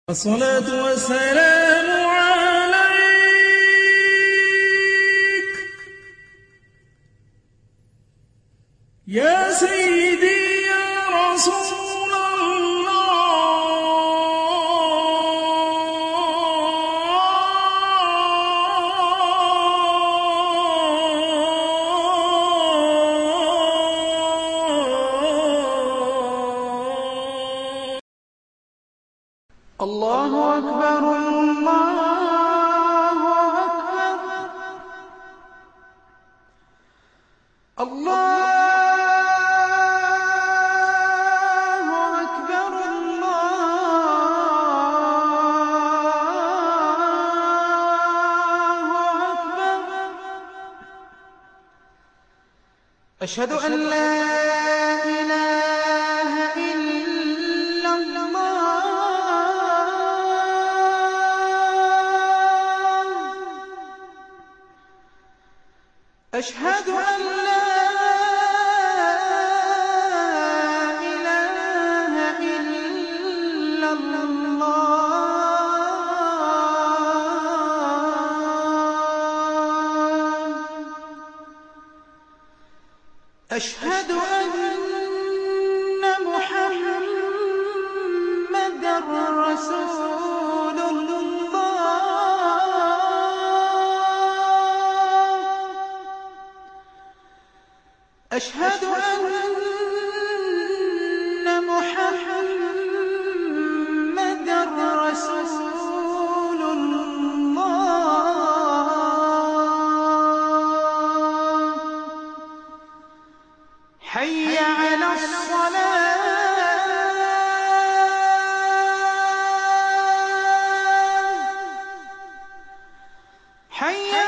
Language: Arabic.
الصلاة والسلام عليك يا سيدي يا رسول الله أكبر الله أكبر الله أكبر الله أكبر أشهد أن لا إله إلا الله أشهد أن لا إله إلا الله أشهد أن محمدًا رسول أشهد أن محمدًا رسول الله حي على الصلاة حي